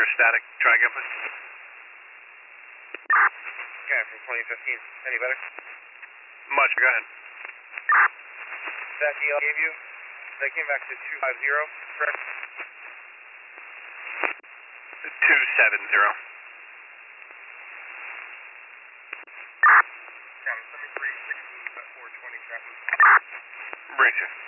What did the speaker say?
static. Try again, please. Okay, from 2015. Any better? Much. Go ahead. That deal I gave you, that came back to 250, correct? 270. Yeah, 7316 at 420 traffic. Bring it.